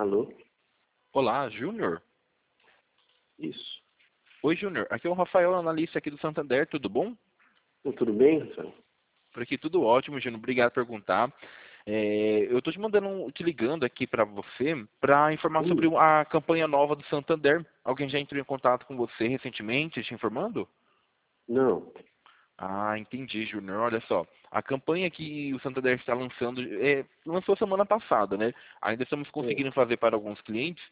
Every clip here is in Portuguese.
Alô? Olá, Júnior. Isso. Oi, Júnior. Aqui é o Rafael, analista aqui do Santander. Tudo bom? Tudo bem, Rafael? Por aqui tudo ótimo, Júnior. Obrigado por perguntar. Eu estou te ligando aqui para você para informar sobre Hum, a campanha nova do Santander. Alguém já entrou em contato com você recentemente, te informando? não. Ah, entendi, Júnior. Olha só, a campanha que o Santander está lançando, lançou semana passada, né? Ainda estamos É. conseguindo fazer para alguns clientes,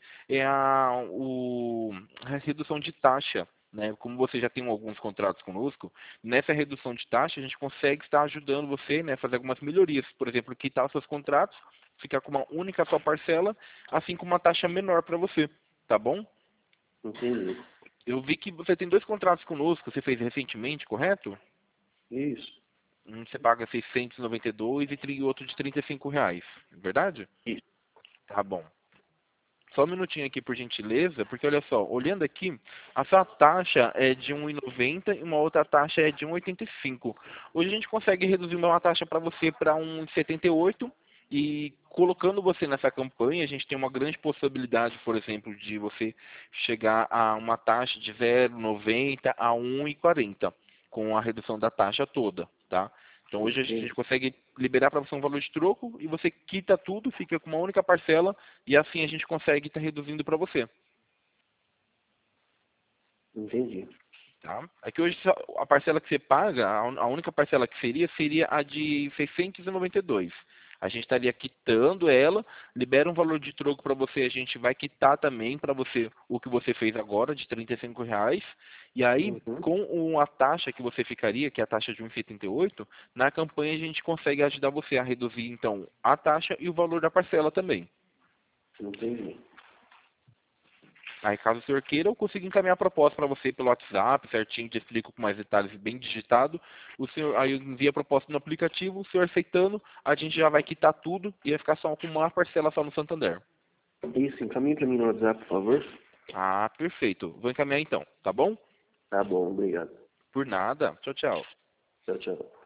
a redução de taxa, né? Como você já tem alguns contratos conosco, nessa redução de taxa a gente consegue estar ajudando você, né, a fazer algumas melhorias. Por exemplo, quitar os seus contratos, ficar com uma única só parcela, assim com uma taxa menor para você, tá bom? Entendi. Eu vi que você tem dois contratos conosco, você fez recentemente, correto? Isso. Você paga 692 e outro de R$ 35, é verdade? Isso. Tá bom. Só um minutinho aqui, por gentileza, porque olha só, olhando aqui, a sua taxa é de 1,90 e uma outra taxa é de 1,85. Hoje a gente consegue reduzir uma taxa para você para 1,78 e colocando você nessa campanha, a gente tem uma grande possibilidade, por exemplo, de você chegar a uma taxa de 0,90 a 1,40 com a redução da taxa toda, tá? Então hoje a gente Entendi. consegue liberar para você um valor de troco e você quita tudo, fica com uma única parcela e assim a gente consegue estar reduzindo para você. Entendi. Tá? Aqui hoje a parcela que você paga, a única parcela que seria a de 692. A gente estaria quitando ela, libera um valor de troco para você, a gente vai quitar também para você o que você fez agora, de R$ 35. E aí, Uhum. com a taxa que você ficaria, que é a taxa de 1,78, na campanha a gente consegue ajudar você a reduzir então a taxa e o valor da parcela também. Entendi. Aí, caso o senhor queira, eu consigo encaminhar a proposta para você pelo WhatsApp, certinho, te explico com mais detalhes, bem digitado. O senhor, aí eu envio a proposta no aplicativo, o senhor aceitando, a gente já vai quitar tudo e vai ficar só com uma parcela só no Santander. Isso, encaminhe para mim no WhatsApp, por favor. Ah, perfeito. Vou encaminhar então, tá bom? Tá bom, obrigado. Por nada. Tchau, tchau. Tchau, tchau.